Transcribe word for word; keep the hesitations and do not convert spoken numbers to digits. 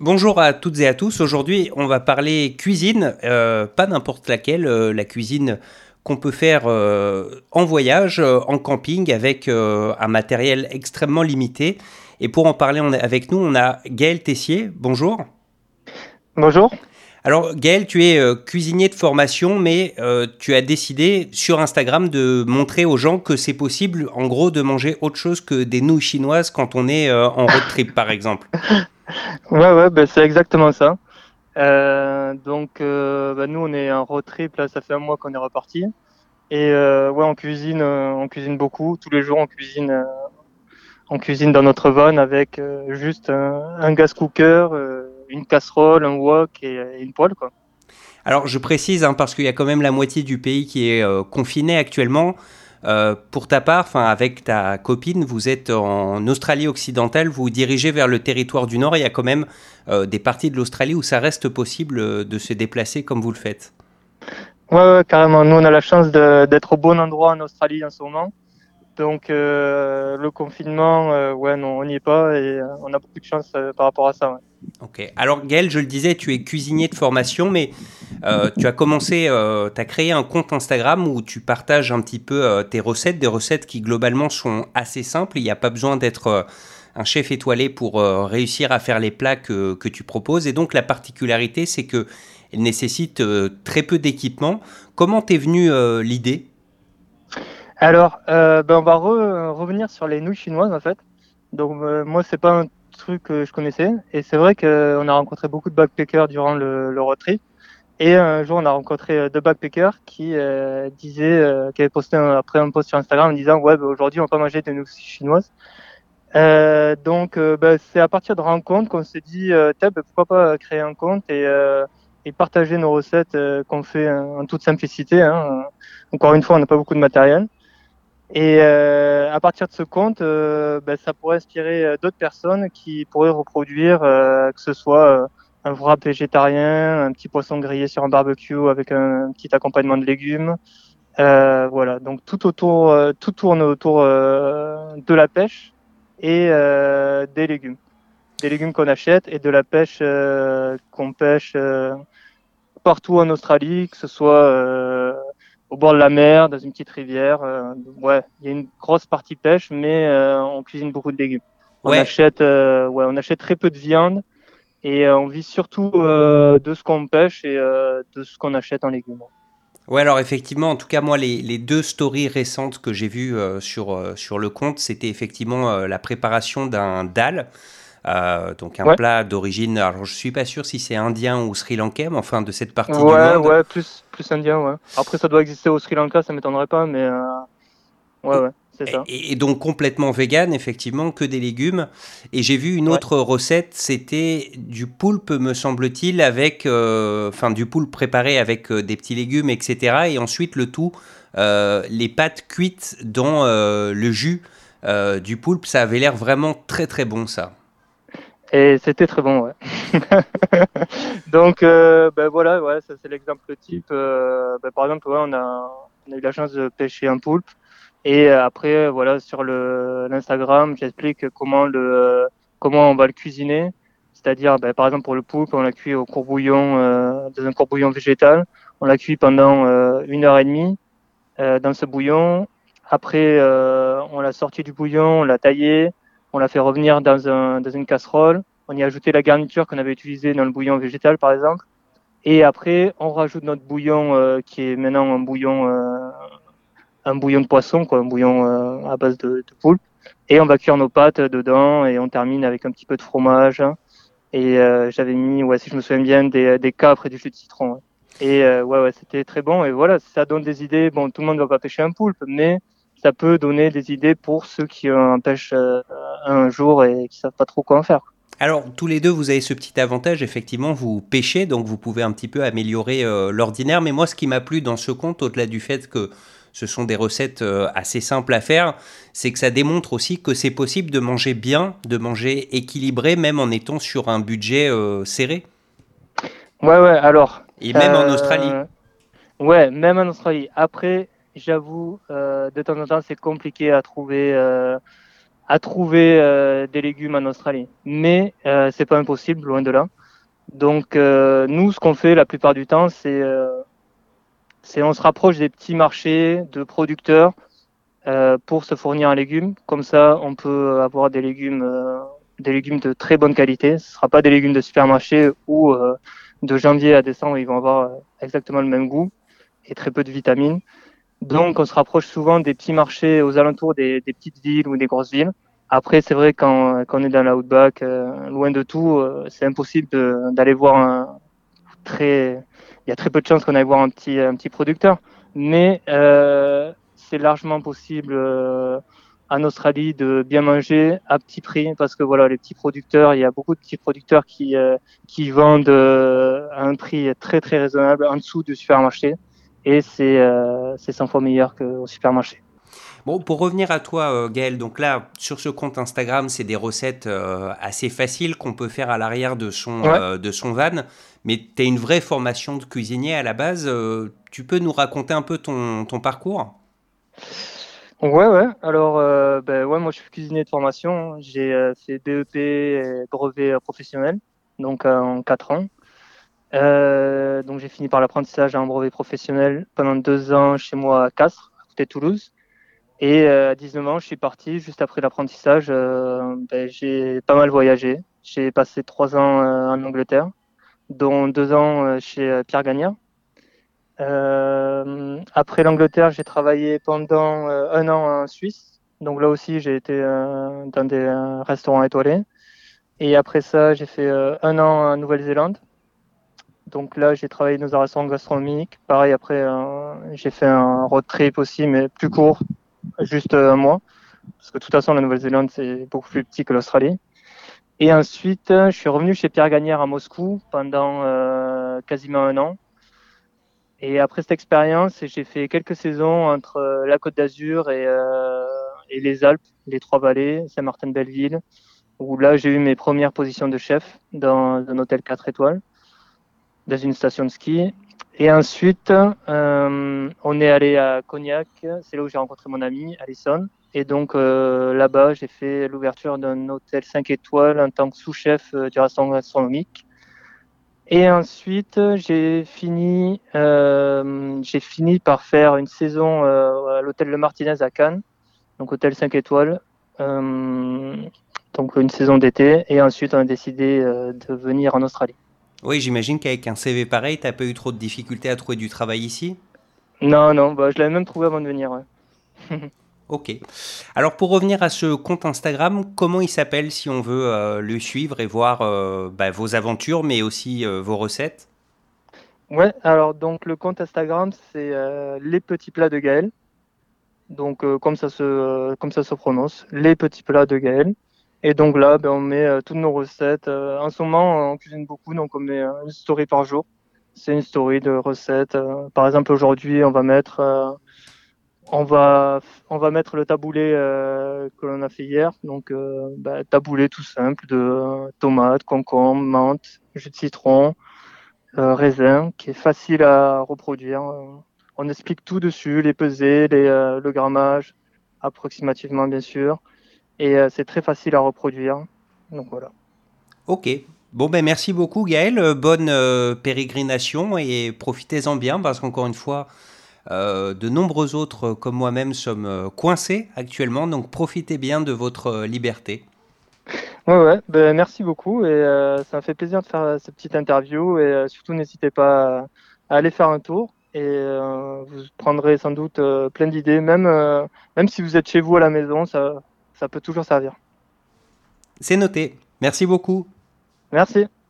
Bonjour à toutes et à tous. Aujourd'hui, on va parler cuisine, euh, pas n'importe laquelle, euh, la cuisine qu'on peut faire euh, en voyage, euh, en camping, avec euh, un matériel extrêmement limité. Et pour en parler on est, avec nous, on a Gaël Tessier. Bonjour. Bonjour. Alors Gaël, tu es euh, cuisinier de formation, mais euh, tu as décidé sur Instagram de montrer aux gens que c'est possible, en gros, de manger autre chose que des nouilles chinoises quand on est euh, en road trip, par exemple. Ouais, ouais, bah, c'est exactement ça. Euh, donc, euh, bah, nous, on est en road trip, là, ça fait un mois qu'on est reparti. Et euh, ouais, on cuisine, euh, on cuisine beaucoup. Tous les jours, on cuisine, euh, on cuisine dans notre van avec euh, juste un, un gas cooker, euh, une casserole, un wok et, et une poêle, quoi. Alors je précise, hein, parce qu'il y a quand même la moitié du pays qui est euh, confiné actuellement. Euh, pour ta part, enfin avec ta copine, vous êtes en Australie occidentale, vous vous dirigez vers le territoire du Nord. Et il y a quand même euh, des parties de l'Australie où ça reste possible euh, de se déplacer comme vous le faites. Ouais, ouais, carrément. Nous, on a la chance de- d'être au bon endroit en Australie en ce moment. Donc, euh, le confinement, euh, ouais, non, on n'y est pas et euh, on a beaucoup de chance euh, par rapport à ça. Ouais. Ok. Alors Gaël, je le disais, tu es cuisinier de formation, mais euh, tu as commencé, euh, tu as créé un compte Instagram où tu partages un petit peu euh, tes recettes, des recettes qui globalement sont assez simples. Il n'y a pas besoin d'être euh, un chef étoilé pour euh, réussir à faire les plats que, que tu proposes. Et donc la particularité, c'est que elle nécessite euh, très peu d'équipement. Comment t'es venue euh, l'idée? Alors, euh, ben, on va re- revenir sur les nouilles chinoises en fait. Donc euh, moi, c'est pas un truc que je connaissais et c'est vrai qu'on a rencontré beaucoup de backpackers durant le, le road trip. Et un jour, on a rencontré euh, deux backpackers qui euh, disaient, euh, qui avaient posté un- après un post sur Instagram en disant ouais, ben, aujourd'hui, on va pas manger des nouilles chinoises. Euh, donc, euh, ben, c'est à partir de rencontres qu'on s'est dit euh, Tiens, ben, pourquoi pas créer un compte et, euh, et partager nos recettes euh, qu'on fait en, en toute simplicité. Hein. Encore une fois, on n'a pas beaucoup de matériel. Et euh, à partir de ce compte, euh, ben, ça pourrait inspirer euh, d'autres personnes qui pourraient reproduire, euh, que ce soit euh, un wrap végétarien, un petit poisson grillé sur un barbecue avec un, un petit accompagnement de légumes. Euh, voilà, donc tout autour, euh, tout tourne autour euh, de la pêche et euh, des légumes. Des légumes qu'on achète et de la pêche euh, qu'on pêche euh, partout en Australie, que ce soit euh, au bord de la mer, dans une petite rivière. Euh, ouais, il y a une grosse partie pêche, mais euh, on cuisine beaucoup de légumes. On Ouais, achète, euh, ouais, on achète très peu de viande et euh, on vit surtout euh, de ce qu'on pêche et euh, de ce qu'on achète en légumes. Ouais, alors effectivement, en tout cas, moi, les, les deux stories récentes que j'ai vues euh, sur, euh, sur le compte, c'était effectivement euh, la préparation d'un dal, euh, donc un Ouais, plat d'origine, alors je suis pas sûr si c'est indien ou sri-lankais, mais enfin de cette partie du ouais, monde. ouais, plus, plus indien, ouais. Après, ça doit exister au Sri Lanka, ça m'étonnerait pas, mais euh, ouais, ouais, c'est ça. Et, et donc complètement vegan, effectivement, que des légumes. Et j'ai vu une Ouais. autre recette, c'était du poulpe, me semble-t-il, avec, euh, enfin du poulpe préparé avec euh, des petits légumes, et cetera. Et ensuite le tout, euh, les pâtes cuites dans euh, le jus euh, du poulpe, ça avait l'air vraiment très très bon ça. Et c'était très bon, ouais. Donc, euh, ben voilà, ouais, ça c'est l'exemple type. Euh, ben, par exemple, ouais, on a, on a eu la chance de pêcher un poulpe. Et euh, après, voilà, sur le l'Instagram, j'explique comment le comment on va le cuisiner. C'est-à-dire, ben, par exemple, pour le poulpe, on l'a cuit au courbouillon, euh, dans un courbouillon végétal. On l'a cuit pendant euh, une heure et demie euh, dans ce bouillon. Après, euh, on l'a sorti du bouillon, on l'a taillé, on l'a fait revenir dans, un, dans une casserole. On y a ajouté la garniture qu'on avait utilisée dans le bouillon végétal, par exemple. Et après, on rajoute notre bouillon euh, qui est maintenant un bouillon, euh, un bouillon de poisson, quoi, un bouillon euh, à base de, de poulpe. Et on va cuire nos pâtes dedans et on termine avec un petit peu de fromage. Et euh, j'avais mis, ouais, si je me souviens bien, des, des capres et du jus de citron. Ouais. Et euh, ouais, ouais, c'était très bon. Et voilà, ça donne des idées. Bon, tout le monde ne va pas pêcher un poulpe, mais ça peut donner des idées pour ceux qui en pêchent euh, un jour et qui savent pas trop quoi en faire. Alors, tous les deux, vous avez ce petit avantage, effectivement, vous pêchez, donc vous pouvez un petit peu améliorer euh, l'ordinaire. Mais moi, ce qui m'a plu dans ce compte, au-delà du fait que ce sont des recettes euh, assez simples à faire, c'est que ça démontre aussi que c'est possible de manger bien, de manger équilibré, même en étant sur un budget euh, serré, Ouais, ouais, alors, et même en Australie. euh, ouais, même en Australie. Après, j'avoue, euh, de temps en temps, c'est compliqué à trouver. Euh, à trouver euh, des légumes en Australie. Mais euh, c'est pas impossible, loin de là. Donc euh, nous, ce qu'on fait la plupart du temps, c'est euh, c'est on se rapproche des petits marchés de producteurs euh, pour se fournir en légumes. Comme ça, on peut avoir des légumes, euh, des légumes de très bonne qualité. Ce ne sera pas des légumes de supermarché où euh, de janvier à décembre, ils vont avoir exactement le même goût et très peu de vitamines. Donc, on se rapproche souvent des petits marchés aux alentours des, des petites villes ou des grosses villes. Après, c'est vrai quand, quand on est dans l'outback, euh, loin de tout, euh, c'est impossible d'aller voir un très. Il y a très peu de chances qu'on aille voir un petit, un petit producteur, mais euh, c'est largement possible euh, en Australie de bien manger à petit prix parce que voilà, les petits producteurs, il y a beaucoup de petits producteurs qui euh, qui vendent euh, à un prix très très raisonnable en dessous du supermarché et c'est euh, c'est cent fois meilleur qu'au supermarché. Bon, pour revenir à toi, euh, Gaël, donc là, sur ce compte Instagram, c'est des recettes euh, assez faciles qu'on peut faire à l'arrière de son, Ouais. euh, de son van, mais tu as une vraie formation de cuisinier à la base. Euh, tu peux nous raconter un peu ton, ton parcours? Ouais, ouais. Alors, euh, ben ouais, moi je suis cuisinier de formation. J'ai euh, fait B E P et brevet euh, professionnel, donc euh, en quatre ans. Euh, donc j'ai fini par l'apprentissage à un brevet professionnel pendant deux ans chez moi à Castres, à côté de Toulouse. Et euh, à dix-neuf ans, je suis parti juste après l'apprentissage. Euh, ben, j'ai pas mal voyagé. J'ai passé trois ans euh, en Angleterre, dont deux ans euh, chez euh, Pierre Gagnard. Euh, après l'Angleterre, j'ai travaillé pendant euh, un an en Suisse. Donc là aussi, j'ai été euh, dans des euh, restaurants étoilés. Et après ça, j'ai fait euh, un an en Nouvelle-Zélande. Donc là, j'ai travaillé dans un restaurant gastronomique. Pareil, après, euh, j'ai fait un road trip aussi, mais plus court, juste euh, un mois. Parce que de toute façon, la Nouvelle-Zélande, c'est beaucoup plus petit que l'Australie. Et ensuite, je suis revenu chez Pierre Gagnère à Moscou pendant euh, quasiment un an. Et après cette expérience, j'ai fait quelques saisons entre euh, la Côte d'Azur et, euh, et les Alpes, les Trois-Vallées, Saint-Martin-Belleville, où là, j'ai eu mes premières positions de chef dans un hôtel quatre étoiles, dans une station de ski. Et ensuite, euh, on est allé à Cognac, c'est là où j'ai rencontré mon ami, Alison. Et donc euh, là-bas, j'ai fait l'ouverture d'un hôtel cinq étoiles en tant que sous-chef euh, du restaurant gastronomique. Et ensuite, j'ai fini, euh, j'ai fini par faire une saison euh, à l'hôtel Le Martinez à Cannes, donc hôtel cinq étoiles, euh, donc une saison d'été. Et ensuite, on a décidé euh, de venir en Australie. Oui, j'imagine qu'avec un C V pareil, t'as pas eu trop de difficultés à trouver du travail ici? Non, non, bah, je l'avais même trouvé avant de venir. Ouais. Ok. Alors pour revenir à ce compte Instagram, comment il s'appelle si on veut euh, le suivre et voir euh, bah, vos aventures, mais aussi euh, vos recettes? Ouais, alors donc le compte Instagram, c'est euh, les petits plats de Gaël. Donc euh, comme ça se, euh, comme ça se prononce, les petits plats de Gaël. Et donc là, ben, on met euh, toutes nos recettes. Euh, en ce moment, on cuisine beaucoup, donc on met euh, une story par jour. C'est une story de recettes. Euh, par exemple, aujourd'hui, on va mettre, euh, on va, on va mettre le taboulé euh, que l'on a fait hier. Donc euh, ben, taboulé tout simple de euh, tomates, concombres, menthe, jus de citron, euh, raisin, qui est facile à reproduire. Euh, On explique tout dessus, les pesées, les, euh, le grammage, approximativement bien sûr. Et euh, c'est très facile à reproduire. Donc voilà. Ok. Bon, ben merci beaucoup Gaël. Euh, Bonne euh, pérégrination et profitez-en bien parce qu'encore une fois, euh, de nombreux autres euh, comme moi-même sommes euh, coincés actuellement. Donc profitez bien de votre euh, liberté. Ouais, ouais. Ben, merci beaucoup. Et euh, ça m'a fait plaisir de faire euh, cette petite interview. Et euh, surtout, n'hésitez pas à, à aller faire un tour. Et euh, vous prendrez sans doute euh, plein d'idées. Même, euh, même si vous êtes chez vous à la maison, ça, ça peut toujours servir. C'est noté. Merci beaucoup. Merci.